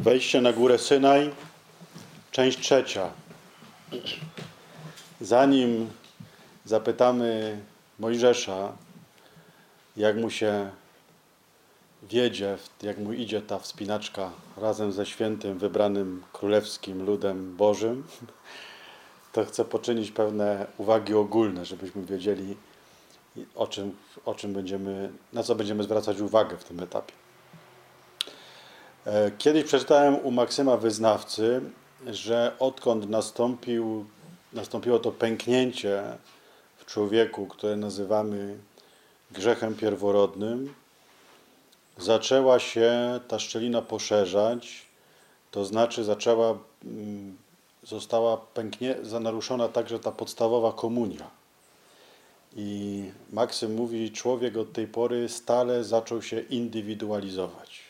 Wejście na górę Synaj, część 3. Zanim zapytamy Mojżesza, jak mu się wiedzie, jak mu idzie ta wspinaczka razem ze świętym, wybranym królewskim ludem Bożym, to chcę poczynić pewne uwagi ogólne, żebyśmy wiedzieli, na co będziemy zwracać uwagę w tym etapie. Kiedyś przeczytałem u Maksyma Wyznawcy, że odkąd nastąpiło to pęknięcie w człowieku, które nazywamy grzechem pierworodnym, zaczęła się ta poszerzać, to znaczy została naruszona także ta podstawowa komunia. I Maksym mówi, człowiek od tej pory stale zaczął się indywidualizować.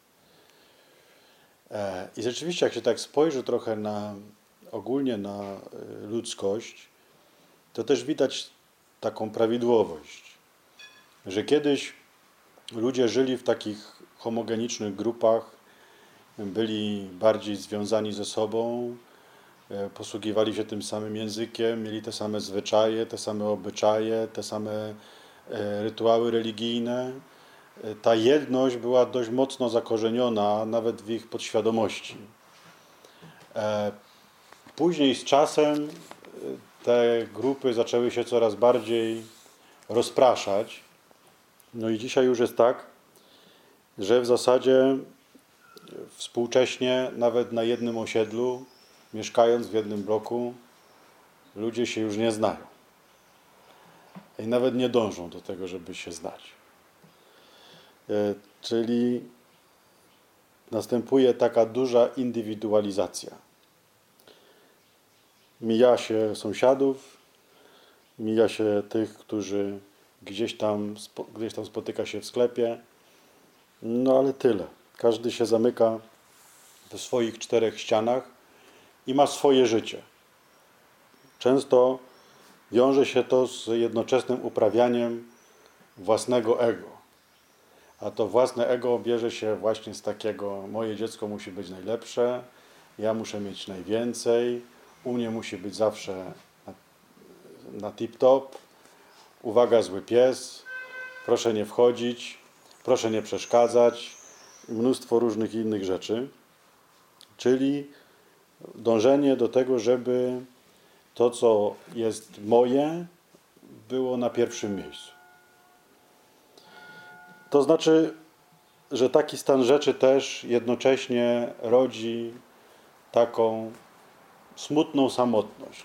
I rzeczywiście, jak się tak spojrzy trochę ogólnie na ludzkość, to też widać taką prawidłowość, że kiedyś ludzie żyli w takich homogenicznych grupach, byli bardziej związani ze sobą, posługiwali się tym samym językiem, mieli te same zwyczaje, te same obyczaje, te same rytuały religijne. Ta jedność była dość mocno zakorzeniona nawet w ich podświadomości. Później z czasem te grupy zaczęły się coraz bardziej rozpraszać. No i dzisiaj już jest tak, że w zasadzie współcześnie nawet na jednym osiedlu, mieszkając w jednym bloku, ludzie się już nie znają. I nawet nie dążą do tego, żeby się znać. Czyli następuje taka duża indywidualizacja. Mija się sąsiadów, mija się tych, którzy gdzieś tam spotyka się w sklepie, no ale tyle. Każdy się zamyka w swoich 4 ścianach i ma swoje życie. Często wiąże się to z jednoczesnym uprawianiem własnego ego. A to własne ego bierze się właśnie z takiego: moje dziecko musi być najlepsze, ja muszę mieć najwięcej, u mnie musi być zawsze na tip-top, uwaga, zły pies, proszę nie wchodzić, proszę nie przeszkadzać, mnóstwo różnych innych rzeczy. Czyli dążenie do tego, żeby to, co jest moje, było na pierwszym miejscu. To znaczy, że taki stan rzeczy też jednocześnie rodzi taką smutną samotność.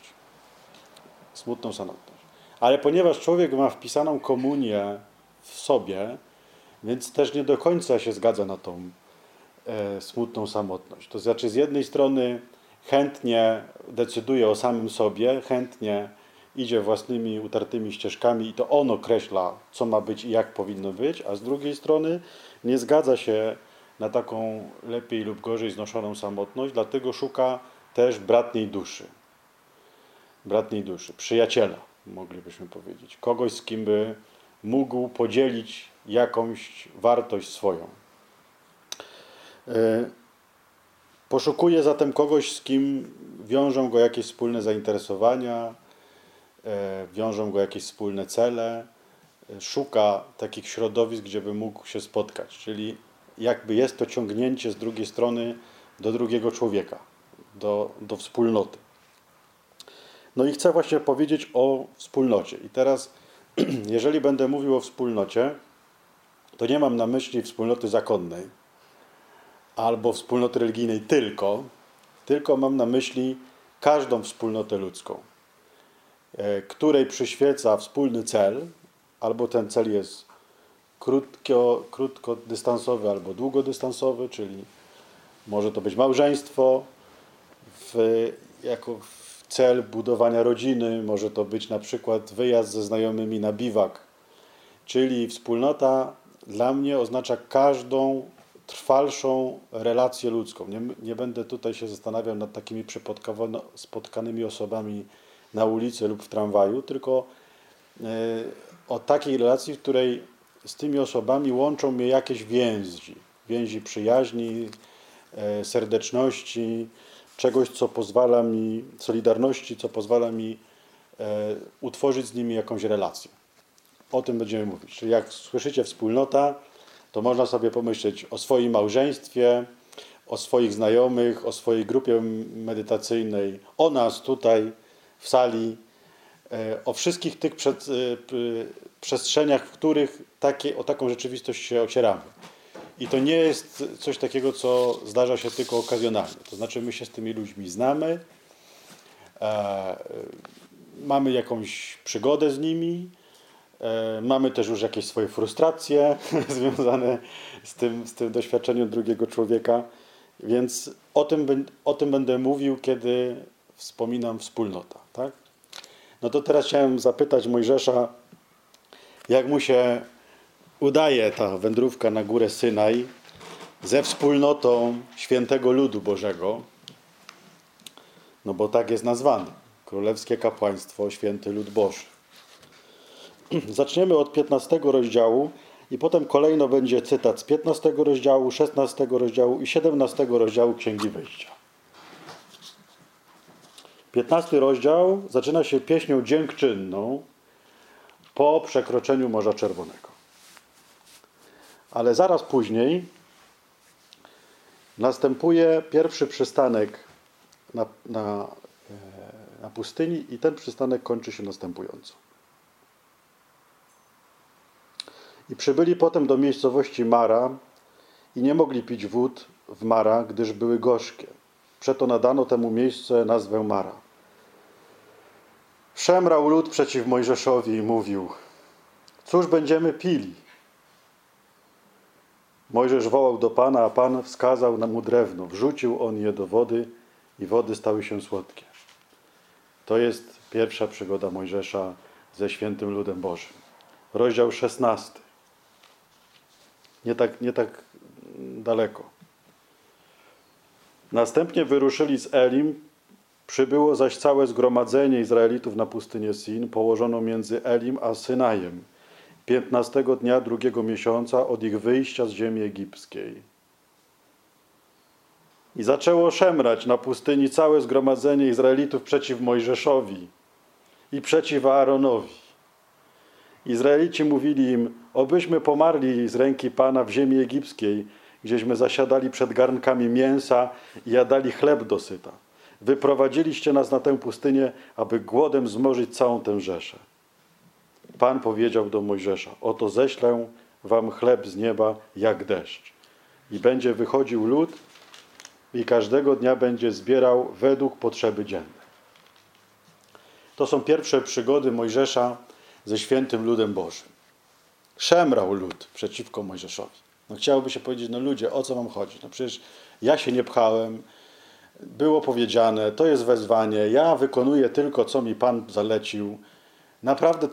Ale ponieważ człowiek ma wpisaną komunię w sobie, więc też nie do końca się zgadza na tą smutną samotność. To znaczy, z jednej strony chętnie decyduje o samym sobie, chętnie idzie własnymi utartymi ścieżkami i to on określa, co ma być i jak powinno być, a z drugiej strony nie zgadza się na taką lepiej lub gorzej znoszoną samotność, dlatego szuka też bratniej duszy, przyjaciela, moglibyśmy powiedzieć. Kogoś, z kim by mógł podzielić jakąś wartość swoją. Poszukuje zatem kogoś, z kim wiążą go jakieś wspólne zainteresowania, wiążą go jakieś wspólne cele. Szuka takich środowisk, gdzie by mógł się spotkać. Czyli jakby jest to ciągnięcie z drugiej strony do drugiego człowieka, do wspólnoty. No i chcę właśnie powiedzieć o wspólnocie. I teraz, jeżeli będę mówił o wspólnocie, to nie mam na myśli wspólnoty zakonnej albo wspólnoty religijnej tylko mam na myśli każdą wspólnotę ludzką, której przyświeca wspólny cel, albo ten cel jest krótkodystansowy albo długodystansowy, czyli może to być małżeństwo jako cel budowania rodziny, może to być na przykład wyjazd ze znajomymi na biwak. Czyli wspólnota dla mnie oznacza każdą trwalszą relację ludzką. Nie będę tutaj się zastanawiał nad takimi przypadkowo spotkanymi osobami na ulicy lub w tramwaju, tylko o takiej relacji, w której z tymi osobami łączą mnie jakieś więzi przyjaźni, serdeczności, czegoś, co pozwala mi, solidarności, co pozwala mi utworzyć z nimi jakąś relację. O tym będziemy mówić. Czyli jak słyszycie wspólnota, to można sobie pomyśleć o swoim małżeństwie, o swoich znajomych, o swojej grupie medytacyjnej, o nas tutaj w sali, o wszystkich tych przestrzeniach, w których o taką rzeczywistość się ocieramy. I to nie jest coś takiego, co zdarza się tylko okazjonalnie. To znaczy my się z tymi ludźmi znamy, mamy jakąś przygodę z nimi, mamy też już jakieś swoje frustracje związane z tym doświadczeniem drugiego człowieka, więc o tym będę mówił, kiedy wspominam wspólnota. Tak? No to teraz chciałem zapytać Mojżesza, jak mu się udaje ta wędrówka na górę Synaj ze wspólnotą świętego ludu Bożego, no bo tak jest nazwany. Królewskie Kapłaństwo, Święty Lud Boży. Zaczniemy od 15 rozdziału i potem kolejno będzie cytat z 15 rozdziału, 16 rozdziału i 17 rozdziału Księgi Wyjścia. 15 rozdział zaczyna się pieśnią dziękczynną po przekroczeniu Morza Czerwonego. Ale zaraz później następuje pierwszy przystanek na pustyni i ten przystanek kończy się następująco. I przybyli potem do miejscowości Mara i nie mogli pić wód w Mara, gdyż były gorzkie. Przeto nadano temu miejscu nazwę Mara. Szemrał lud przeciw Mojżeszowi i mówił: cóż będziemy pili? Mojżesz wołał do Pana, a Pan wskazał mu drewno. Wrzucił on je do wody i wody stały się słodkie. To jest pierwsza przygoda Mojżesza ze świętym ludem Bożym. Rozdział 16. Nie tak daleko. Następnie wyruszyli z Elim, przybyło zaś całe zgromadzenie Izraelitów na pustynię Sin, położono między Elim a Synajem, 15 dnia drugiego miesiąca od ich wyjścia z ziemi egipskiej. I zaczęło szemrać na pustyni całe zgromadzenie Izraelitów przeciw Mojżeszowi i przeciw Aaronowi. Izraelici mówili im: obyśmy pomarli z ręki Pana w ziemi egipskiej, gdzieśmy zasiadali przed garnkami mięsa i jadali chleb dosyta. Wyprowadziliście nas na tę pustynię, aby głodem zmorzyć całą tę rzeszę. Pan powiedział do Mojżesza: oto ześlę wam chleb z nieba jak deszcz. I będzie wychodził lud i każdego dnia będzie zbierał według potrzeby dziennej. To są pierwsze przygody Mojżesza ze świętym ludem Bożym. Szemrał lud przeciwko Mojżeszowi. No chciałoby się powiedzieć: no ludzie, o co wam chodzi? No przecież ja się nie pchałem, było powiedziane, to jest wezwanie, ja wykonuję tylko, co mi Pan zalecił. Naprawdę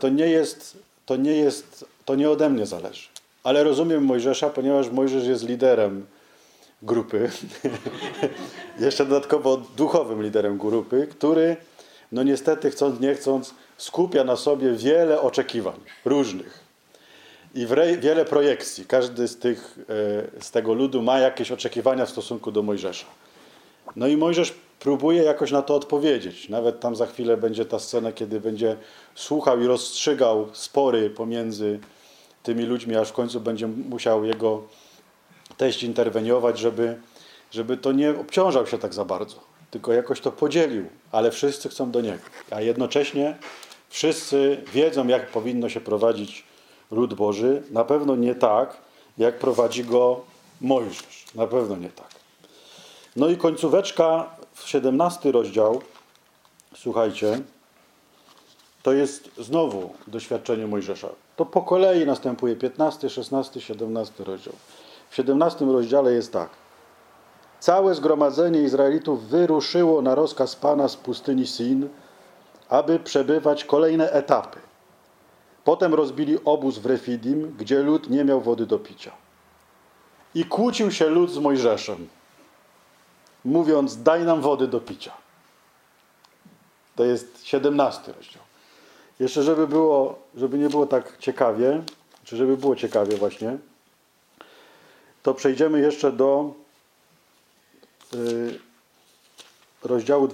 to nie ode mnie zależy. Ale rozumiem Mojżesza, ponieważ Mojżesz jest liderem grupy, jeszcze dodatkowo duchowym liderem grupy, który, no niestety, chcąc nie chcąc, skupia na sobie wiele oczekiwań różnych i wiele projekcji. Każdy z tego ludu ma jakieś oczekiwania w stosunku do Mojżesza. No i Mojżesz próbuje jakoś na to odpowiedzieć. Nawet tam za chwilę będzie ta scena, kiedy będzie słuchał i rozstrzygał spory pomiędzy tymi ludźmi, aż w końcu będzie musiał jego teść interweniować, żeby to nie obciążał się tak za bardzo, tylko jakoś to podzielił, ale wszyscy chcą do niego. A jednocześnie wszyscy wiedzą, jak powinno się prowadzić lud Boży. Na pewno nie tak, jak prowadzi go Mojżesz. Na pewno nie tak. No i końcóweczka, 17 rozdział, słuchajcie, to jest znowu doświadczenie Mojżesza. To po kolei następuje 15, 16, 17 rozdział. W 17 rozdziale jest tak. Całe zgromadzenie Izraelitów wyruszyło na rozkaz Pana z pustyni Sin, aby przebywać kolejne etapy. Potem rozbili obóz w Refidim, gdzie lud nie miał wody do picia. I kłócił się lud z Mojżeszem, mówiąc: daj nam wody do picia. To jest 17 rozdział. Jeszcze żeby nie było tak ciekawie, czy żeby było ciekawie właśnie, to przejdziemy jeszcze do rozdziału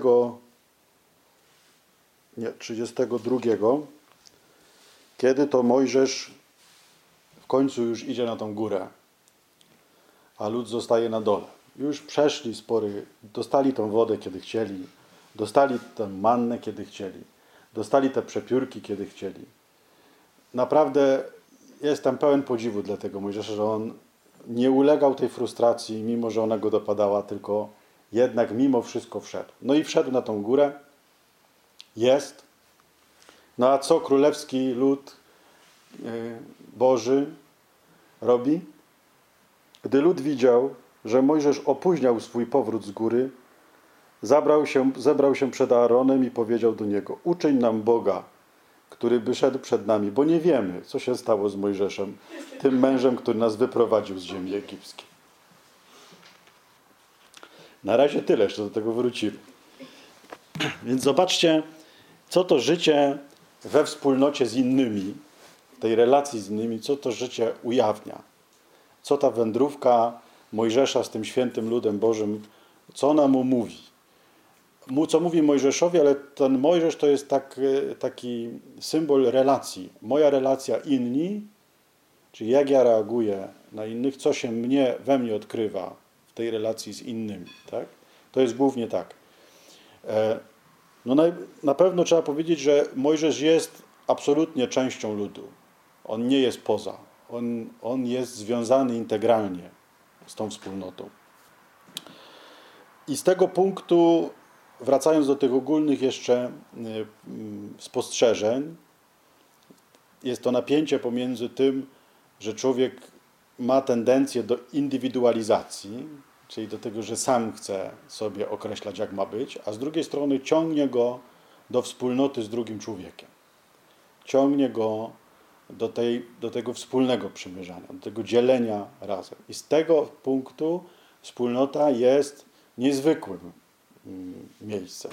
32, kiedy to Mojżesz w końcu już idzie na tą górę, a lud zostaje na dole. Już przeszli dostali tą wodę, kiedy chcieli, dostali tę mannę, kiedy chcieli, dostali te przepiórki, kiedy chcieli. Naprawdę jestem pełen podziwu dla tego Mojżesza, że on nie ulegał tej frustracji, mimo że ona go dopadała, tylko jednak mimo wszystko wszedł. No i wszedł na tą górę, jest. No a co królewski lud Boży robi? Gdy lud widział, że Mojżesz opóźniał swój powrót z góry, zebrał się przed Aaronem i powiedział do niego: uczyń nam Boga, który by szedł przed nami, bo nie wiemy, co się stało z Mojżeszem, tym mężem, który nas wyprowadził z ziemi egipskiej. Na razie tyle, jeszcze do tego wrócimy. Więc zobaczcie, co to życie we wspólnocie z innymi, w tej relacji z innymi, co to życie ujawnia. Co ta wędrówka Mojżesza z tym świętym ludem Bożym, co ona mu mówi. Co mówi Mojżeszowi, ale ten Mojżesz to jest taki symbol relacji. Moja relacja inni, czyli jak ja reaguję na innych, co się we mnie odkrywa w tej relacji z innymi. Tak? To jest głównie tak. No na pewno trzeba powiedzieć, że Mojżesz jest absolutnie częścią ludu. On nie jest poza. On jest związany integralnie z tą wspólnotą. I z tego punktu, wracając do tych ogólnych jeszcze spostrzeżeń, jest to napięcie pomiędzy tym, że człowiek ma tendencję do indywidualizacji, czyli do tego, że sam chce sobie określać, jak ma być, a z drugiej strony ciągnie go do wspólnoty z drugim człowiekiem. Ciągnie go do tego wspólnego przymierzania, do tego dzielenia razem. I z tego punktu wspólnota jest niezwykłym miejscem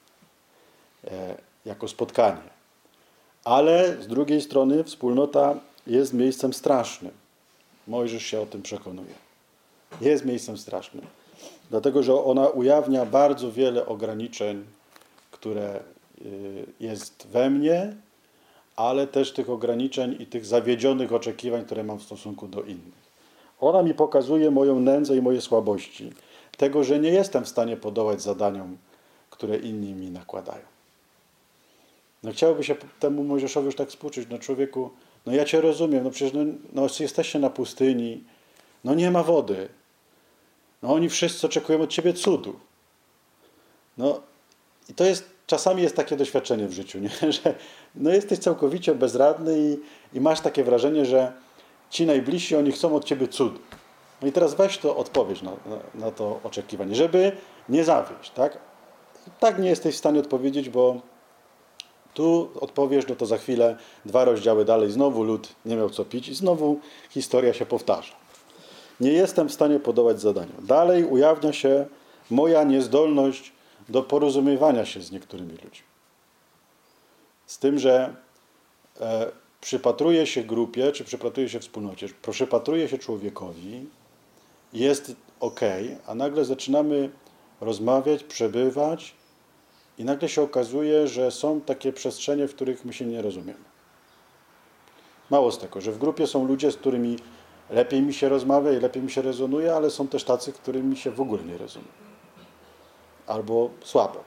jako spotkanie. Ale z drugiej strony wspólnota jest miejscem strasznym. Mojżesz się o tym przekonuje. Jest miejscem strasznym. Dlatego, że ona ujawnia bardzo wiele ograniczeń, które jest we mnie, ale też tych ograniczeń i tych zawiedzionych oczekiwań, które mam w stosunku do innych. Ona mi pokazuje moją nędzę i moje słabości. Tego, że nie jestem w stanie podołać zadaniom, które inni mi nakładają. No chciałoby się temu Mojżeszowi już tak współczuć. No człowieku, no ja cię rozumiem, no przecież jesteście na pustyni, no nie ma wody. No oni wszyscy oczekują od ciebie cudu. No i to jest, czasami jest takie doświadczenie w życiu, nie? Że no jesteś całkowicie bezradny i masz takie wrażenie, że ci najbliżsi, oni chcą od ciebie cudu. No i teraz weź to, odpowiedź na to oczekiwanie, żeby nie zawieść, tak? Tak nie jesteś w stanie odpowiedzieć, bo tu odpowiesz, no to za chwilę 2 rozdziały dalej znowu lud nie miał co pić i znowu historia się powtarza. Nie jestem w stanie podołać zadaniu. Dalej ujawnia się moja niezdolność do porozumiewania się z niektórymi ludźmi. Z tym, że przypatruje się grupie, czy przypatruje się wspólnocie, przypatruje się człowiekowi, jest okej, a nagle zaczynamy rozmawiać, przebywać i nagle się okazuje, że są takie przestrzenie, w których my się nie rozumiemy. Mało z tego, że w grupie są ludzie, z którymi lepiej mi się rozmawia i lepiej mi się rezonuje, ale są też tacy, którymi się w ogóle nie rozumie. Albo słabo.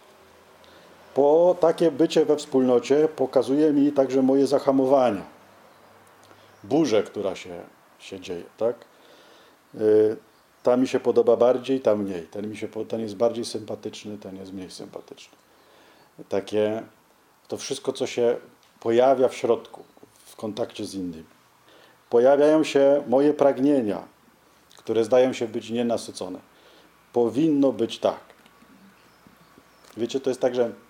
Takie bycie we wspólnocie pokazuje mi także moje zahamowania. Burzę, która się dzieje, tak? Ta mi się podoba bardziej, ta mniej. Ten jest bardziej sympatyczny, ten jest mniej sympatyczny. To wszystko, co się pojawia w środku, w kontakcie z innymi. Pojawiają się moje pragnienia, które zdają się być nienasycone. Powinno być tak. Wiecie, to jest tak, że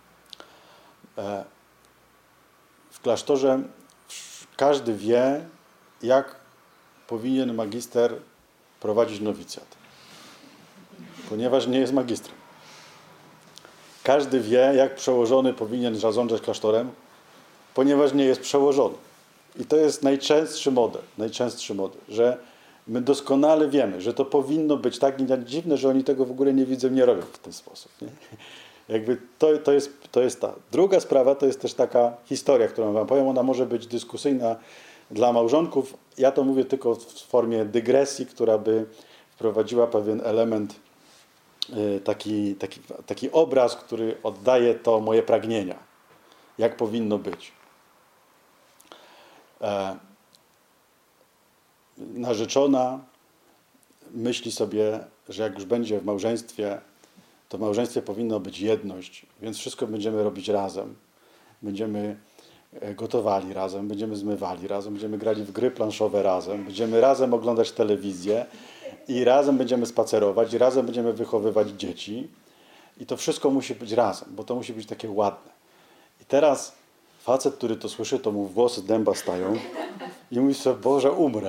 w klasztorze każdy wie, jak powinien magister prowadzić nowicjat, ponieważ nie jest magistrem. Każdy wie, jak przełożony powinien zarządzać klasztorem, ponieważ nie jest przełożony. I to jest najczęstszy model, że My doskonale wiemy, że to powinno być tak i tak dziwne, że oni tego w ogóle nie widzą, nie robią w ten sposób. Nie? Jakby to jest ta. Druga sprawa to jest też taka historia, którą wam powiem. Ona może być dyskusyjna dla małżonków. Ja to mówię tylko w formie dygresji, która by wprowadziła pewien element, taki obraz, który oddaje to moje pragnienia. Jak powinno być. Narzeczona myśli sobie, że jak już będzie w małżeństwie, to w małżeństwie powinno być jedność, więc wszystko będziemy robić razem. Będziemy gotowali razem, będziemy zmywali razem, będziemy grali w gry planszowe razem, będziemy razem oglądać telewizję i razem będziemy spacerować, i razem będziemy wychowywać dzieci. I to wszystko musi być razem, bo to musi być takie ładne. I teraz facet, który to słyszy, to mu włosy dęba stają i mówi sobie, Boże, umrę.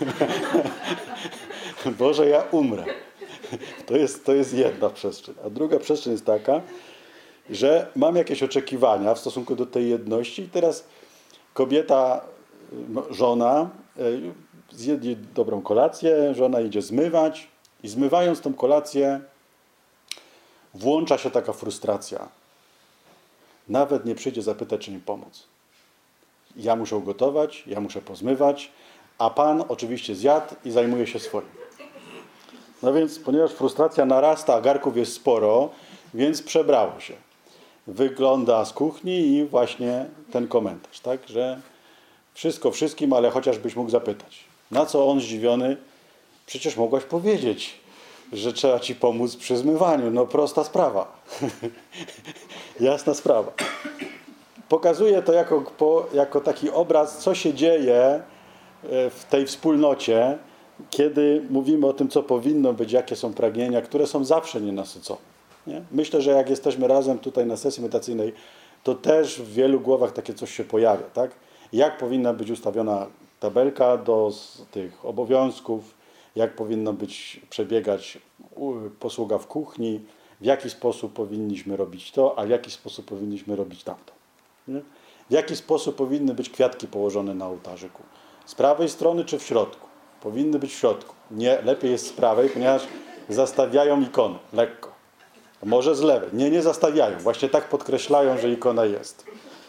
Boże, ja umrę. To jest jedna przestrzeń. A druga przestrzeń jest taka, że mam jakieś oczekiwania w stosunku do tej jedności i teraz kobieta, żona zjedli dobrą kolację, żona idzie zmywać i zmywając tą kolację włącza się taka frustracja. Nawet nie przyjdzie zapytać, czy mi pomóc. Ja muszę ugotować, ja muszę pozmywać, a pan oczywiście zjadł i zajmuje się swoim. No więc, ponieważ frustracja narasta, a garków jest sporo, więc przebrało się. Wygląda z kuchni i właśnie ten komentarz, tak, że wszystko wszystkim, ale chociażbyś mógł zapytać. Na co on zdziwiony? Przecież mogłaś powiedzieć, że trzeba ci pomóc przy zmywaniu. No prosta sprawa. Jasna sprawa. Pokazuje to jako taki obraz, co się dzieje w tej wspólnocie, kiedy mówimy o tym, co powinno być, jakie są pragnienia, które są zawsze nienasycone. Nie? Myślę, że jak jesteśmy razem tutaj na sesji medytacyjnej, to też w wielu głowach takie coś się pojawia. Tak? Jak powinna być ustawiona tabelka do tych obowiązków, jak powinna przebiegać posługa w kuchni, w jaki sposób powinniśmy robić to, a w jaki sposób powinniśmy robić tamto. Nie? W jaki sposób powinny być kwiatki położone na ołtarzyku. Z prawej strony czy w środku? Powinny być w środku. Nie, lepiej jest z prawej, ponieważ zastawiają ikonę lekko. Może z lewej. Nie zastawiają. Właśnie tak podkreślają, że ikona jest.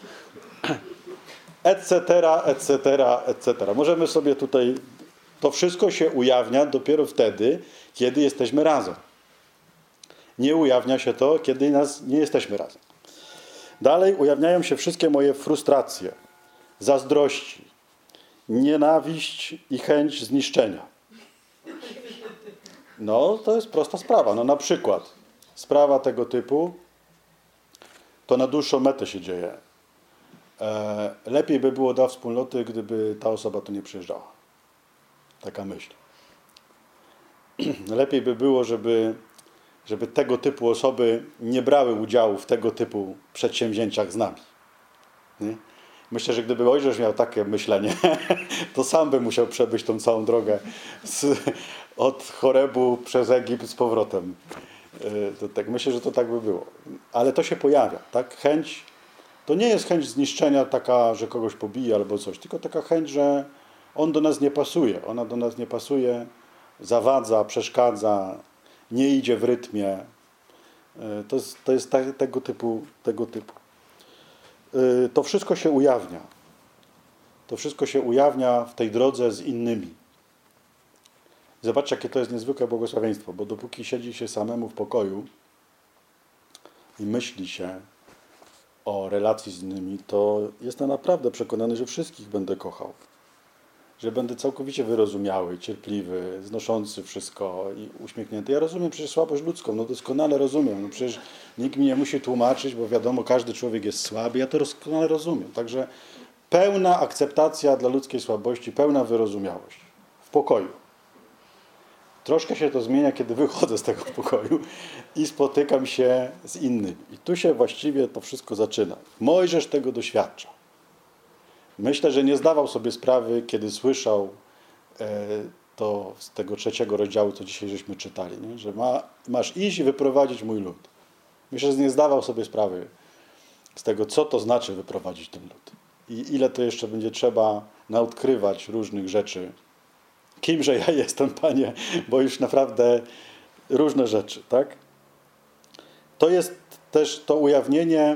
Etc., etc., etc. Możemy sobie tutaj... To wszystko się ujawnia dopiero wtedy, kiedy jesteśmy razem. Nie ujawnia się to, kiedy nie jesteśmy razem. Dalej ujawniają się wszystkie moje frustracje, zazdrości, nienawiść i chęć zniszczenia. No, to jest prosta sprawa. No, na przykład sprawa tego typu to na dłuższą metę się dzieje. Lepiej by było dla wspólnoty, gdyby ta osoba tu nie przyjeżdżała. Taka myśl. Lepiej by było, żeby tego typu osoby nie brały udziału w tego typu przedsięwzięciach z nami. Nie? Myślę, że gdyby Mojżesz miał takie myślenie, to sam by musiał przebyć tą całą drogę od Chorebu przez Egipt z powrotem. Myślę, że to tak by było. Ale to się pojawia. Tak? Chęć, to nie jest chęć zniszczenia taka, że kogoś pobije albo coś, tylko taka chęć, że on do nas nie pasuje. Ona do nas nie pasuje, zawadza, przeszkadza, nie idzie w rytmie. To jest tego typu. To wszystko się ujawnia. To wszystko się ujawnia w tej drodze z innymi. Zobaczcie, jakie to jest niezwykłe błogosławieństwo, bo dopóki siedzi się samemu w pokoju i myśli się o relacji z innymi, to jestem naprawdę przekonany, że wszystkich będę kochał. Że będę całkowicie wyrozumiały, cierpliwy, znoszący wszystko i uśmiechnięty. Ja rozumiem przecież słabość ludzką, no doskonale rozumiem. No przecież nikt mi nie musi tłumaczyć, bo wiadomo, każdy człowiek jest słaby. Ja to doskonale rozumiem. Także pełna akceptacja dla ludzkiej słabości, pełna wyrozumiałość. W pokoju. Troszkę się to zmienia, kiedy wychodzę z tego pokoju i spotykam się z innymi. I tu się właściwie to wszystko zaczyna. Mojżesz tego doświadcza. Myślę, że nie zdawał sobie sprawy, kiedy słyszał to z tego 3 rozdziału, co dzisiaj żeśmy czytali, nie? Że masz iść i wyprowadzić mój lud. Myślę, że nie zdawał sobie sprawy z tego, co to znaczy wyprowadzić ten lud. I ile to jeszcze będzie trzeba naodkrywać różnych rzeczy Kimże ja jestem, Panie, bo już naprawdę różne rzeczy, tak? To jest też to ujawnienie,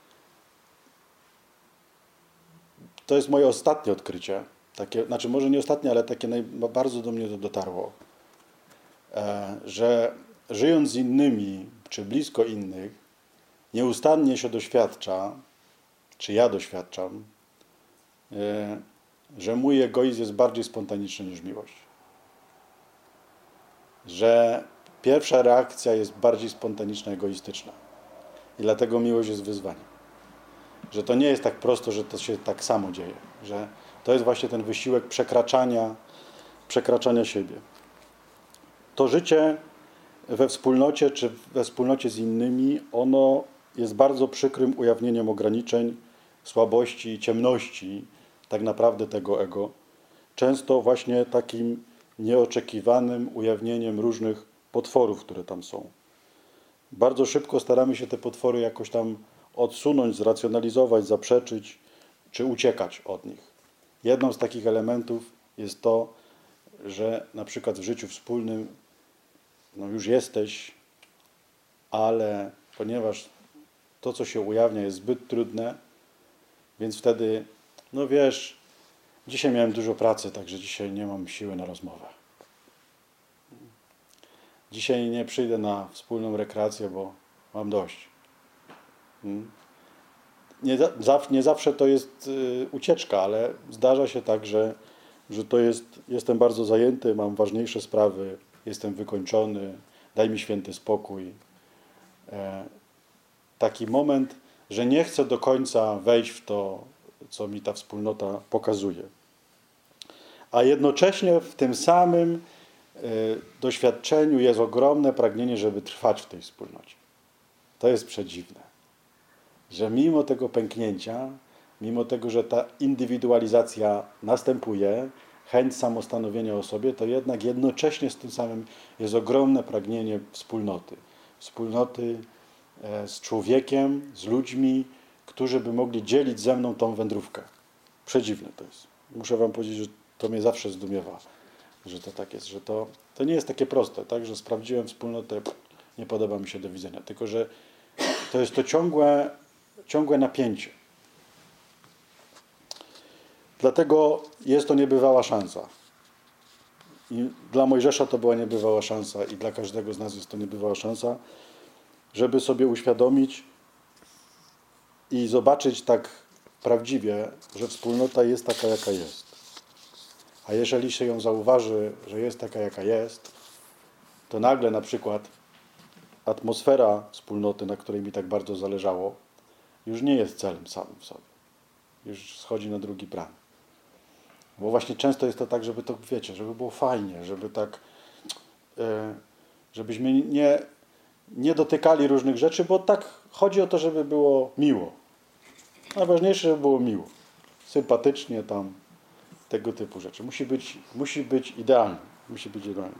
to jest moje ostatnie odkrycie. Takie, znaczy może nie ostatnie, ale takie bardzo do mnie to dotarło. Że żyjąc z innymi, czy blisko innych, nieustannie się doświadcza, czy ja doświadczam, że mój egoizm jest bardziej spontaniczny niż miłość. Że pierwsza reakcja jest bardziej spontaniczna, egoistyczna. I dlatego miłość jest wyzwaniem. Że to nie jest tak prosto, że to się tak samo dzieje. Że to jest właśnie ten wysiłek przekraczania siebie. To życie we wspólnocie, czy we wspólnocie z innymi, ono jest bardzo przykrym ujawnieniem ograniczeń, słabości i ciemności tak naprawdę tego ego. Często właśnie takim nieoczekiwanym ujawnieniem różnych potworów, które tam są. Bardzo szybko staramy się te potwory jakoś tam odsunąć, zracjonalizować, zaprzeczyć, czy uciekać od nich. Jedną z takich elementów jest to, że na przykład w życiu wspólnym już jesteś, ale ponieważ to, co się ujawnia, jest zbyt trudne, więc wtedy, wiesz, dzisiaj miałem dużo pracy, także dzisiaj nie mam siły na rozmowę. Dzisiaj nie przyjdę na wspólną rekreację, bo mam dość. Nie zawsze to jest ucieczka, ale zdarza się tak, że to jestem bardzo zajęty, mam ważniejsze sprawy, jestem wykończony, daj mi święty spokój. Taki moment, że nie chcę do końca wejść w to, co mi ta wspólnota pokazuje. A jednocześnie w tym samym doświadczeniu jest ogromne pragnienie, żeby trwać w tej wspólnocie. To jest przedziwne. Że mimo tego pęknięcia, mimo tego, że ta indywidualizacja następuje, chęć samostanowienia o sobie, to jednak jednocześnie z tym samym jest ogromne pragnienie wspólnoty. Wspólnoty z człowiekiem, z ludźmi, którzy by mogli dzielić ze mną tą wędrówkę. Przedziwne to jest. Muszę wam powiedzieć, że to mnie zawsze zdumiewa, że to tak jest, że to nie jest takie proste, tak, że sprawdziłem wspólnotę, nie podoba mi się, do widzenia. Tylko że to jest to ciągłe napięcie. Dlatego jest to niebywała szansa. I dla Mojżesza to była niebywała szansa i dla każdego z nas jest to niebywała szansa, żeby sobie uświadomić i zobaczyć tak prawdziwie, że wspólnota jest taka, jaka jest. A jeżeli się ją zauważy, że jest taka, jaka jest, to nagle na przykład atmosfera wspólnoty, na której mi tak bardzo zależało, już nie jest celem samym w sobie. Już schodzi na drugi plan. Bo właśnie często jest to tak, żeby to, wiecie, żeby było fajnie, żeby tak, żebyśmy nie dotykali różnych rzeczy, bo tak chodzi o to, żeby było miło. Najważniejsze, żeby było miło. Sympatycznie tam, tego typu rzeczy. Musi być idealny. Musi być idealny.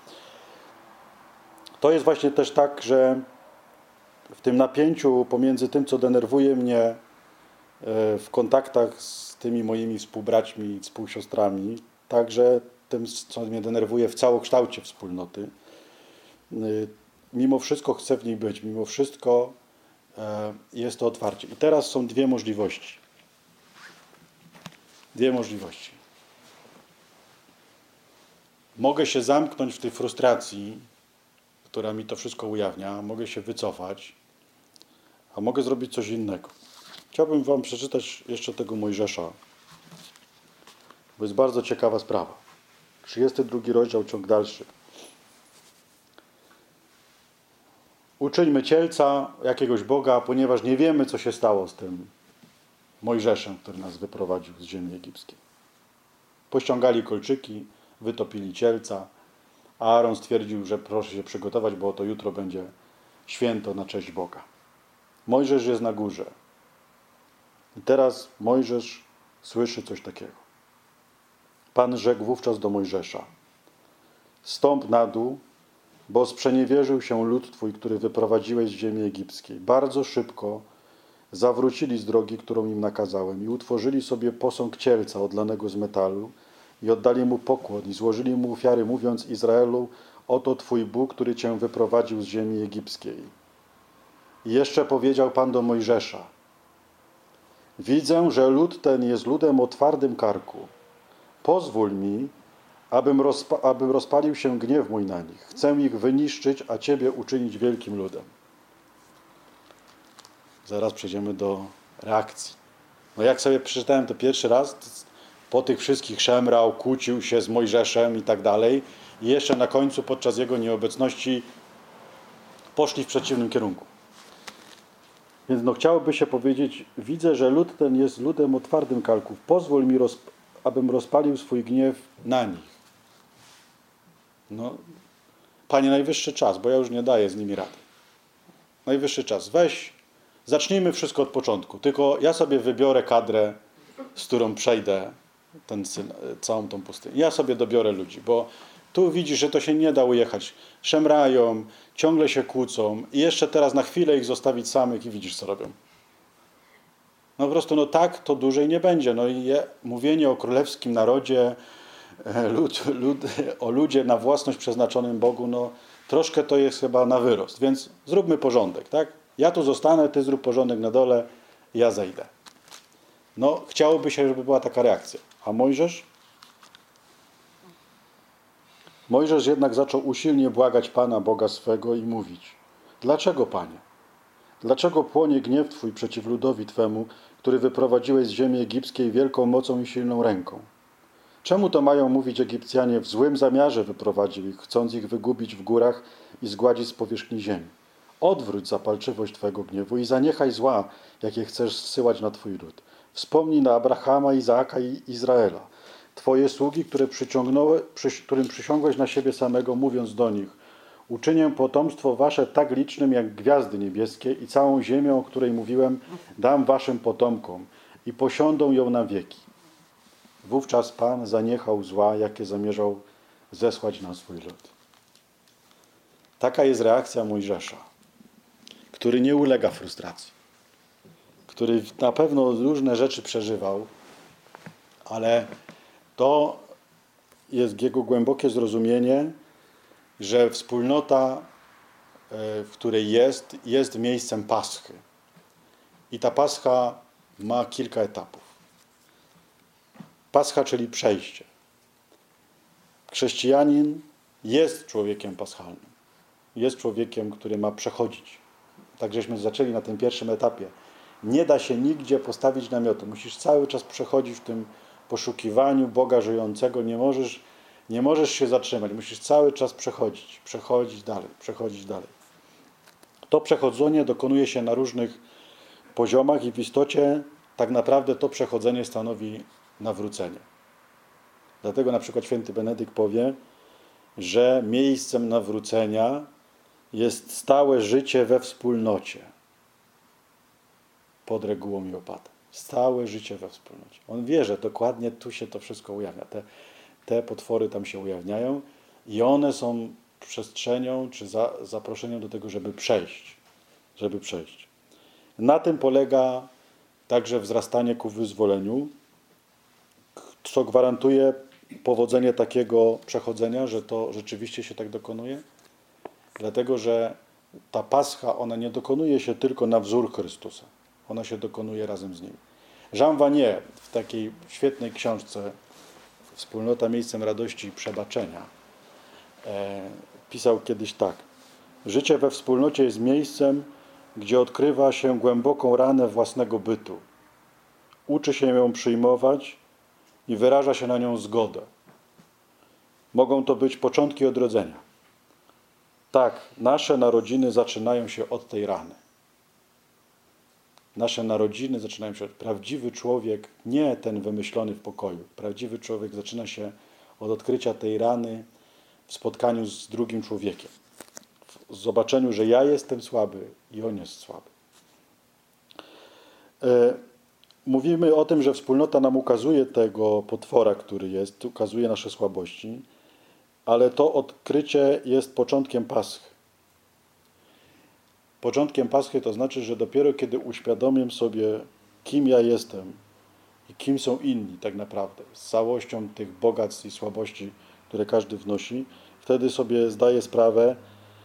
To jest właśnie też tak, że w tym napięciu pomiędzy tym, co denerwuje mnie w kontaktach z tymi moimi współbraćmi, współsiostrami, także tym, co mnie denerwuje w całokształcie wspólnoty, mimo wszystko chcę w niej być, mimo wszystko jest to otwarcie. I teraz są dwie możliwości. Dwie możliwości. Mogę się zamknąć w tej frustracji, która mi to wszystko ujawnia, mogę się wycofać, a mogę zrobić coś innego. Chciałbym wam przeczytać jeszcze tego Mojżesza, bo jest bardzo ciekawa sprawa. 32 rozdział, ciąg dalszy. Uczyńmy cielca jakiegoś Boga, ponieważ nie wiemy, co się stało z tym Mojżeszem, który nas wyprowadził z ziemi egipskiej. Pościągali kolczyki, wytopili cielca, a Aaron stwierdził, że proszę się przygotować, bo oto jutro będzie święto na cześć Boga. Mojżesz jest na górze. I teraz Mojżesz słyszy coś takiego. Pan rzekł wówczas do Mojżesza: stąp na dół, bo sprzeniewierzył się lud Twój, który wyprowadziłeś z ziemi egipskiej. Bardzo szybko zawrócili z drogi, którą im nakazałem i utworzyli sobie posąg cielca odlanego z metalu i oddali mu pokłon i złożyli mu ofiary, mówiąc Izraelu, oto Twój Bóg, który Cię wyprowadził z ziemi egipskiej. I jeszcze powiedział Pan do Mojżesza, widzę, że lud ten jest ludem o twardym karku. Pozwól mi, abym rozpalił się gniew mój na nich. Chcę ich wyniszczyć, a Ciebie uczynić wielkim ludem. Zaraz przejdziemy do reakcji. No jak sobie przeczytałem to pierwszy raz, po tych wszystkich szemrał, kłócił się z Mojżeszem i tak dalej. I jeszcze na końcu, podczas jego nieobecności, poszli w przeciwnym kierunku. Więc chciałoby się powiedzieć, widzę, że lud ten jest ludem o twardym karku. Pozwól mi, abym rozpalił swój gniew na nich. No, Panie, najwyższy czas, bo ja już nie daję z nimi rady. Najwyższy czas. Weź, zacznijmy wszystko od początku. Tylko ja sobie wybiorę kadrę, z którą przejdę całą tą pustynię. Ja sobie dobiorę ludzi, bo tu widzisz, że to się nie da ujechać. Szemrają, ciągle się kłócą i jeszcze teraz na chwilę ich zostawić samych i widzisz, co robią. No po prostu, tak to dłużej nie będzie. No i mówienie o królewskim narodzie, o ludzie na własność przeznaczonym Bogu, troszkę to jest chyba na wyrost. Więc zróbmy porządek, tak? Ja tu zostanę, ty zrób porządek na dole, ja zejdę. Chciałoby się, żeby była taka reakcja. A Mojżesz? Mojżesz jednak zaczął usilnie błagać Pana Boga swego i mówić: dlaczego, Panie? Dlaczego płonie gniew Twój przeciw ludowi Twemu, który wyprowadziłeś z ziemi egipskiej wielką mocą i silną ręką? Czemu to mają mówić Egipcjanie, w złym zamiarze wyprowadził ich, chcąc ich wygubić w górach i zgładzić z powierzchni ziemi? Odwróć zapalczywość Twojego gniewu i zaniechaj zła, jakie chcesz zsyłać na Twój lud. Wspomnij na Abrahama, Izaaka i Izraela, Twoje sługi, którym przysiągłeś na siebie samego, mówiąc do nich: uczynię potomstwo wasze tak licznym jak gwiazdy niebieskie i całą ziemię, o której mówiłem, dam waszym potomkom i posiądą ją na wieki. Wówczas Pan zaniechał zła, jakie zamierzał zesłać na swój lud. Taka jest reakcja Mojżesza, który nie ulega frustracji, który na pewno różne rzeczy przeżywał, ale to jest jego głębokie zrozumienie, że wspólnota, w której jest miejscem Paschy. I ta Pascha ma kilka etapów. Pascha, czyli przejście. Chrześcijanin jest człowiekiem paschalnym. Jest człowiekiem, który ma przechodzić. Tak żeśmy zaczęli na tym pierwszym etapie. Nie da się nigdzie postawić namiotu. Musisz cały czas przechodzić w tym poszukiwaniu Boga żyjącego. Nie możesz się zatrzymać. Musisz cały czas przechodzić dalej. To przechodzenie dokonuje się na różnych poziomach i w istocie tak naprawdę to przechodzenie stanowi nawrócenie. Dlatego na przykład święty Benedykt powie, że miejscem nawrócenia jest stałe życie we wspólnocie. Pod regułą i opatem. Stałe życie we wspólnocie. On wie, że dokładnie tu się to wszystko ujawnia. Te potwory tam się ujawniają i one są przestrzenią czy zaproszeniem do tego, żeby przejść. Na tym polega także wzrastanie ku wyzwoleniu, co gwarantuje powodzenie takiego przechodzenia, że to rzeczywiście się tak dokonuje. Dlatego, że ta Pascha, ona nie dokonuje się tylko na wzór Chrystusa. Ona się dokonuje razem z Nim. Jean Vanier w takiej świetnej książce Wspólnota miejscem radości i przebaczenia pisał kiedyś tak. Życie we wspólnocie jest miejscem, gdzie odkrywa się głęboką ranę własnego bytu. Uczy się ją przyjmować i wyraża się na nią zgodę. Mogą to być początki odrodzenia. Tak, nasze narodziny zaczynają się od tej rany. Nasze narodziny zaczynają się od... Prawdziwy człowiek, nie ten wymyślony w pokoju. Prawdziwy człowiek zaczyna się od odkrycia tej rany w spotkaniu z drugim człowiekiem. W zobaczeniu, że ja jestem słaby i on jest słaby. Mówimy o tym, że wspólnota nam ukazuje tego potwora, który jest, ukazuje nasze słabości, ale to odkrycie jest początkiem Paschy. Początkiem Paschy to znaczy, że dopiero kiedy uświadomię sobie, kim ja jestem i kim są inni tak naprawdę, z całością tych bogactw i słabości, które każdy wnosi, wtedy sobie zdaję sprawę,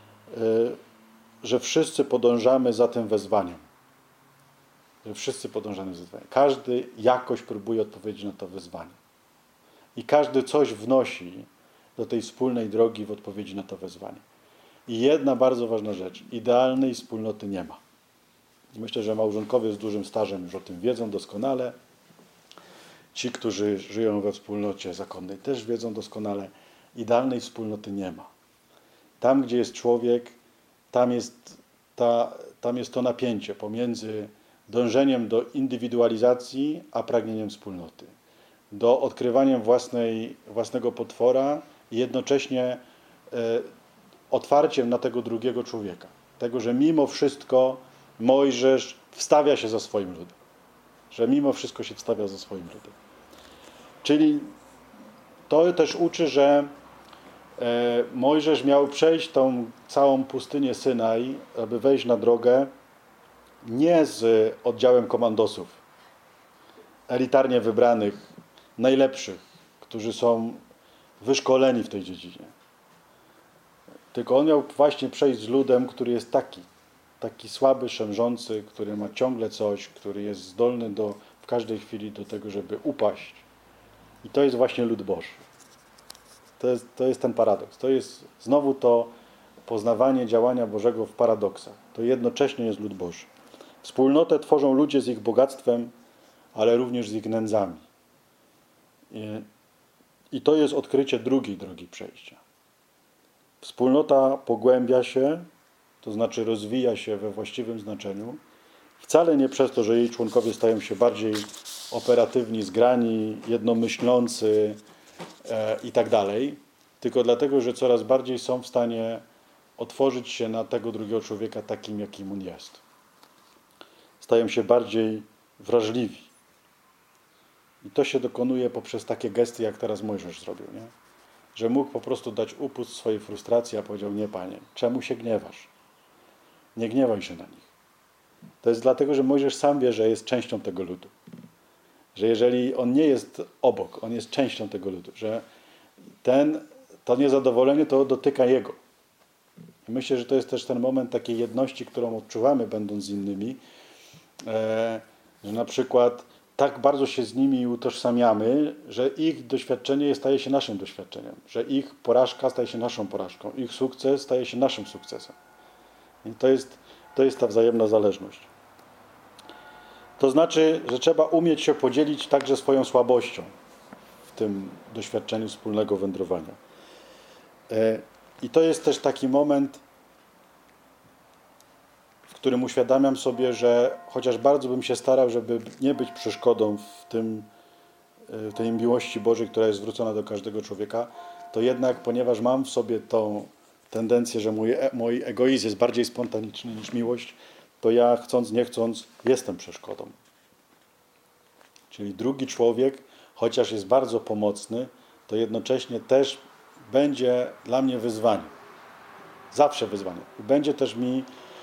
że wszyscy podążamy za tym wezwaniem. Że wszyscy podążamy za tym wezwaniem. Każdy jakoś próbuje odpowiedzieć na to wezwanie. I każdy coś wnosi do tej wspólnej drogi w odpowiedzi na to wezwanie. I jedna bardzo ważna rzecz. Idealnej wspólnoty nie ma. Myślę, że małżonkowie z dużym stażem już o tym wiedzą doskonale. Ci, którzy żyją we wspólnocie zakonnej, też wiedzą doskonale. Idealnej wspólnoty nie ma. Tam, gdzie jest człowiek, tam jest to napięcie pomiędzy dążeniem do indywidualizacji, a pragnieniem wspólnoty. Do odkrywania własnego potwora i jednocześnie otwarciem na tego drugiego człowieka. Tego, że mimo wszystko Mojżesz wstawia się za swoim ludem. Że mimo wszystko się wstawia za swoim ludem. Czyli to też uczy, że Mojżesz miał przejść tą całą pustynię Synaj, aby wejść na drogę nie z oddziałem komandosów, elitarnie wybranych, najlepszych, którzy są wyszkoleni w tej dziedzinie. Tylko on miał właśnie przejść z ludem, który jest taki słaby, szemrzący, który ma ciągle coś, który jest zdolny w każdej chwili do tego, żeby upaść. I to jest właśnie lud Boży. To jest ten paradoks. To jest znowu to poznawanie działania Bożego w paradoksach. To jednocześnie jest lud Boży. Wspólnotę tworzą ludzie z ich bogactwem, ale również z ich nędzami. I to jest odkrycie drugiej drogi przejścia. Wspólnota pogłębia się, to znaczy rozwija się we właściwym znaczeniu, wcale nie przez to, że jej członkowie stają się bardziej operatywni, zgrani, jednomyślący i tak dalej, tylko dlatego, że coraz bardziej są w stanie otworzyć się na tego drugiego człowieka takim, jakim on jest. Stają się bardziej wrażliwi. I to się dokonuje poprzez takie gesty, jak teraz Mojżesz zrobił, nie? Że mógł po prostu dać upust swojej frustracji, a powiedział: nie, Panie, czemu się gniewasz? Nie gniewaj się na nich. To jest dlatego, że Mojżesz sam wie, że jest częścią tego ludu. Że jeżeli on nie jest obok, on jest częścią tego ludu. Że to niezadowolenie to dotyka jego. I myślę, że to jest też ten moment takiej jedności, którą odczuwamy, będąc z innymi. Że na przykład tak bardzo się z nimi utożsamiamy, że ich doświadczenie staje się naszym doświadczeniem. Że ich porażka staje się naszą porażką. Ich sukces staje się naszym sukcesem. I to jest ta wzajemna zależność. To znaczy, że trzeba umieć się podzielić także swoją słabością w tym doświadczeniu wspólnego wędrowania. I to jest też taki moment, w którym uświadamiam sobie, że chociaż bardzo bym się starał, żeby nie być przeszkodą w tej miłości Bożej, która jest zwrócona do każdego człowieka, to jednak, ponieważ mam w sobie tą tendencję, że mój egoizm jest bardziej spontaniczny niż miłość, to ja, chcąc nie chcąc, jestem przeszkodą. Czyli drugi człowiek, chociaż jest bardzo pomocny, to jednocześnie też będzie dla mnie wyzwaniem. Zawsze wyzwaniem. I będzie też mi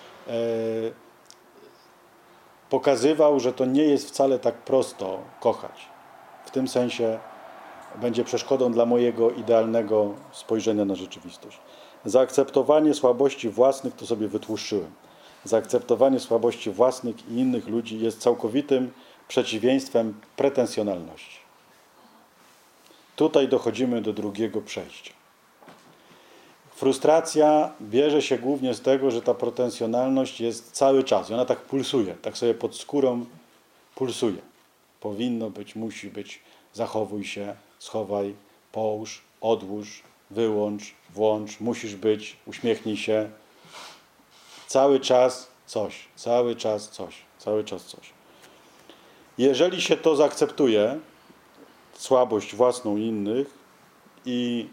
pokazywał, że to nie jest wcale tak prosto kochać. W tym sensie będzie przeszkodą dla mojego idealnego spojrzenia na rzeczywistość. Zaakceptowanie słabości własnych to sobie wytłuszczyłem. Zaakceptowanie słabości własnych i innych ludzi jest całkowitym przeciwieństwem pretensjonalności. Tutaj dochodzimy do drugiego przejścia. Frustracja bierze się głównie z tego, że ta pretensjonalność jest cały czas. I ona tak pulsuje, tak sobie pod skórą pulsuje. Powinno być, musi być, zachowuj się, schowaj, połóż, odłóż, wyłącz, włącz, musisz być, uśmiechnij się. Cały czas coś, cały czas coś, cały czas coś. Jeżeli się to zaakceptuje, słabość własną innych i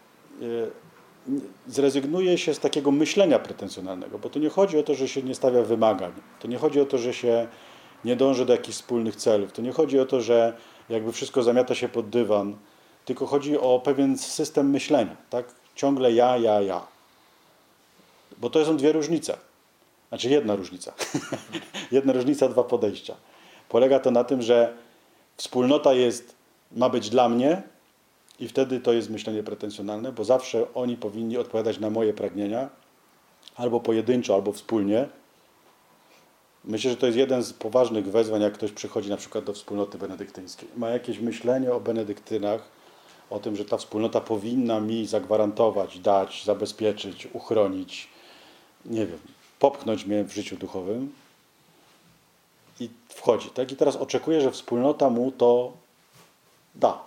zrezygnuje się z takiego myślenia pretensjonalnego, bo tu nie chodzi o to, że się nie stawia wymagań, to nie chodzi o to, że się nie dąży do jakichś wspólnych celów, to nie chodzi o to, że jakby wszystko zamiata się pod dywan, tylko chodzi o pewien system myślenia, tak? Ciągle ja. Bo to są dwie różnice. Znaczy jedna różnica. Jedna różnica, dwa podejścia. Polega to na tym, że Wspólnota ma być dla mnie i wtedy to jest myślenie pretensjonalne, bo zawsze oni powinni odpowiadać na moje pragnienia, albo pojedynczo, albo wspólnie. Myślę, że to jest jeden z poważnych wezwań, jak ktoś przychodzi na przykład do wspólnoty benedyktyńskiej. Ma jakieś myślenie o benedyktynach, o tym, że ta wspólnota powinna mi zagwarantować, dać, zabezpieczyć, uchronić, nie wiem, popchnąć mnie w życiu duchowym i wchodzi. Tak? I teraz oczekuje, że wspólnota mu to da.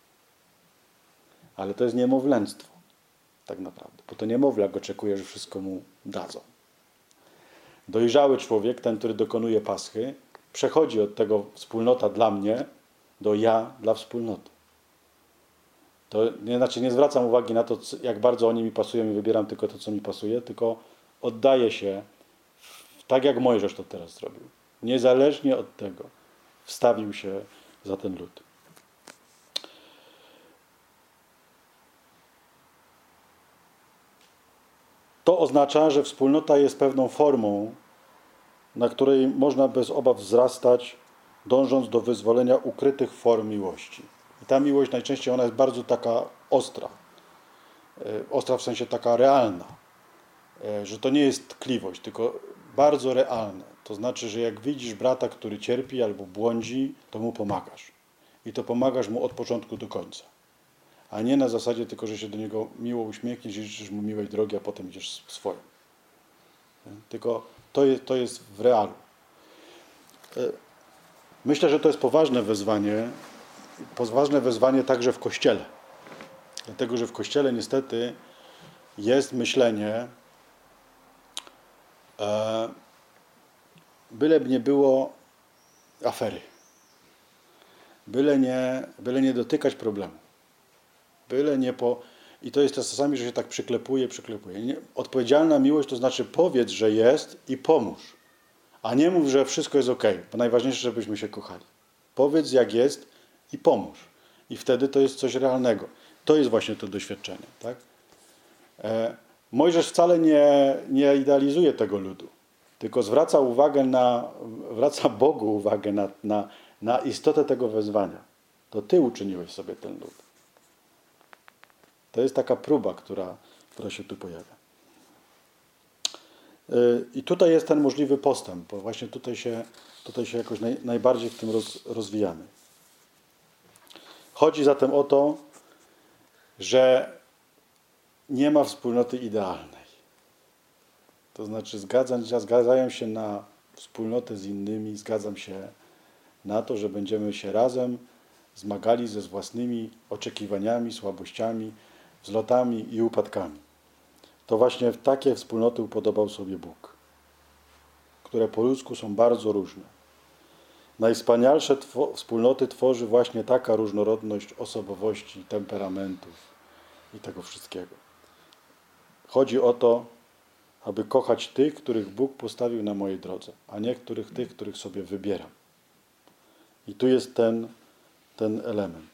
Ale to jest niemowlęctwo, tak naprawdę. Bo to niemowlak oczekuje, że wszystko mu dadzą. Dojrzały człowiek, ten, który dokonuje paschy, przechodzi od tego wspólnota dla mnie do ja dla wspólnoty. To znaczy nie zwracam uwagi na to, jak bardzo oni mi pasują i wybieram tylko to, co mi pasuje, tylko oddaję się tak, jak Mojżesz to teraz zrobił. Niezależnie od tego wstawił się za ten lud. To oznacza, że wspólnota jest pewną formą, na której można bez obaw wzrastać, dążąc do wyzwolenia ukrytych form miłości. I ta miłość najczęściej ona jest bardzo taka ostra. Ostra w sensie taka realna. Że to nie jest tkliwość, tylko bardzo realne. To znaczy, że jak widzisz brata, który cierpi albo błądzi, to mu pomagasz. I to pomagasz mu od początku do końca. A nie na zasadzie tylko, że się do niego miło uśmiechniesz i życzysz mu miłej drogi, a potem idziesz swoją. Tylko to jest w realu. Myślę, że to jest poważne wezwanie także w Kościele. Dlatego, że w Kościele niestety jest myślenie, byleby nie było afery. Byle nie dotykać problemu. I to jest czasami, że się tak przyklepuje. Odpowiedzialna miłość to znaczy powiedz, że jest i pomóż. A nie mów, że wszystko jest okej, bo najważniejsze, żebyśmy się kochali. Powiedz, jak jest i pomóż. I wtedy to jest coś realnego. To jest właśnie to doświadczenie. Tak? Mojżesz wcale nie idealizuje tego ludu, tylko zwraca Bogu uwagę na istotę tego wezwania. To Ty uczyniłeś sobie ten lud. To jest taka próba, która się tu pojawia. I tutaj jest ten możliwy postęp, bo właśnie tutaj się jakoś najbardziej w tym rozwijamy. Chodzi zatem o to, że nie ma wspólnoty idealnej. To znaczy zgadzają się na wspólnotę z innymi, zgadzam się na to, że będziemy się razem zmagali ze własnymi oczekiwaniami, słabościami, wzlotami i upadkami. To właśnie takie wspólnoty upodobał sobie Bóg, które po ludzku są bardzo różne. Najwspanialsze wspólnoty tworzy właśnie taka różnorodność osobowości, temperamentów i tego wszystkiego. Chodzi o to, aby kochać tych, których Bóg postawił na mojej drodze, a nie tych, których sobie wybieram. I tu jest ten element.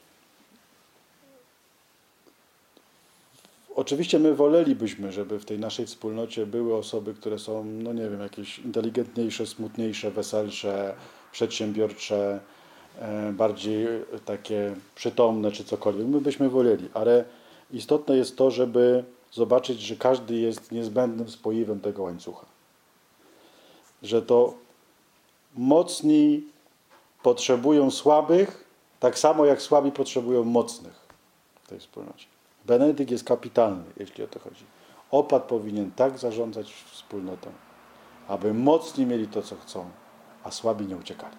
Oczywiście my wolelibyśmy, żeby w tej naszej wspólnocie były osoby, które są, no nie wiem, jakieś inteligentniejsze, smutniejsze, weselsze, przedsiębiorcze, bardziej takie przytomne czy cokolwiek. My byśmy woleli, ale istotne jest to, żeby zobaczyć, że każdy jest niezbędnym spoiwem tego łańcucha. Że to mocni potrzebują słabych, tak samo jak słabi potrzebują mocnych w tej wspólnocie. Benedykt jest kapitalny, jeśli o to chodzi. Opat powinien tak zarządzać wspólnotą, aby mocni mieli to, co chcą, a słabi nie uciekali.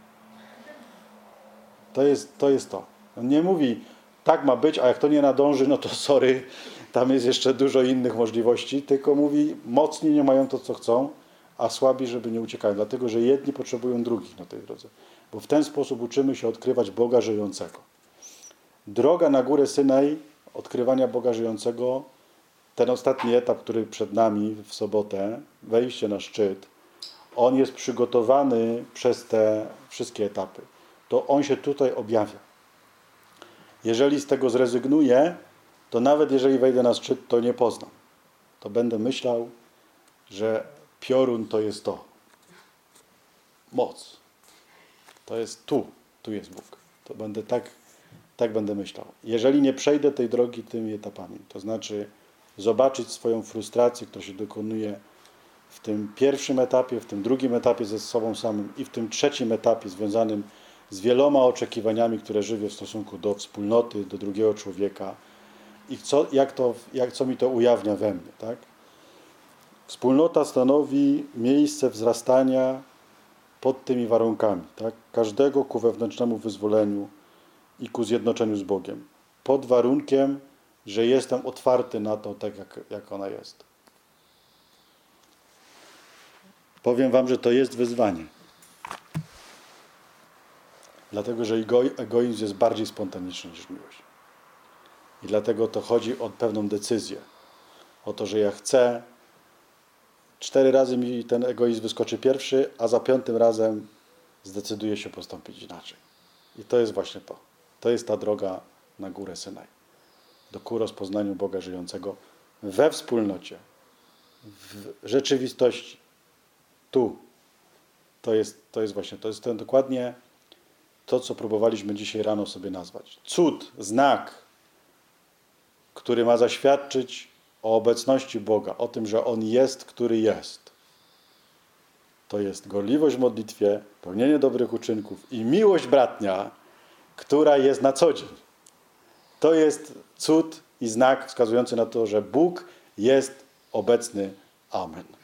To jest to. On nie mówi, tak ma być, a jak to nie nadąży, no to sorry, tam jest jeszcze dużo innych możliwości, tylko mówi, mocni nie mają to, co chcą, a słabi, żeby nie uciekali. Dlatego, że jedni potrzebują drugich na tej drodze. Bo w ten sposób uczymy się odkrywać Boga żyjącego. Droga na górę Synaj, odkrywania Boga żyjącego, ten ostatni etap, który przed nami w sobotę, wejście na szczyt, on jest przygotowany przez te wszystkie etapy. To on się tutaj objawia. Jeżeli z tego zrezygnuję, to nawet jeżeli wejdę na szczyt, to nie poznam. To będę myślał, że piorun to jest to. Moc. To jest tu. tu jest Bóg. To będę tak będę myślał. Jeżeli nie przejdę tej drogi tymi etapami, to znaczy zobaczyć swoją frustrację, która się dokonuje w tym pierwszym etapie, w tym drugim etapie ze sobą samym i w tym trzecim etapie związanym z wieloma oczekiwaniami, które żywię w stosunku do wspólnoty, do drugiego człowieka i co mi to ujawnia we mnie. Tak? Wspólnota stanowi miejsce wzrastania pod tymi warunkami. Tak? Każdego ku wewnętrznemu wyzwoleniu i ku zjednoczeniu z Bogiem. Pod warunkiem, że jestem otwarty na to, tak jak ona jest. Powiem wam, że to jest wyzwanie. Dlatego, że egoizm jest bardziej spontaniczny niż miłość. I dlatego to chodzi o pewną decyzję. O to, że ja chcę, 4 razy mi ten egoizm wyskoczy pierwszy, a za 5 razem zdecyduję się postąpić inaczej. I to jest właśnie to. To jest ta droga na górę Synaj. Ku rozpoznaniu Boga żyjącego we wspólnocie, w rzeczywistości. Tu. To jest właśnie, to jest dokładnie to, co próbowaliśmy dzisiaj rano sobie nazwać. Cud, znak, który ma zaświadczyć o obecności Boga, o tym, że On jest, który jest. To jest gorliwość w modlitwie, pełnienie dobrych uczynków i miłość bratnia, która jest na co dzień. To jest cud i znak wskazujący na to, że Bóg jest obecny. Amen.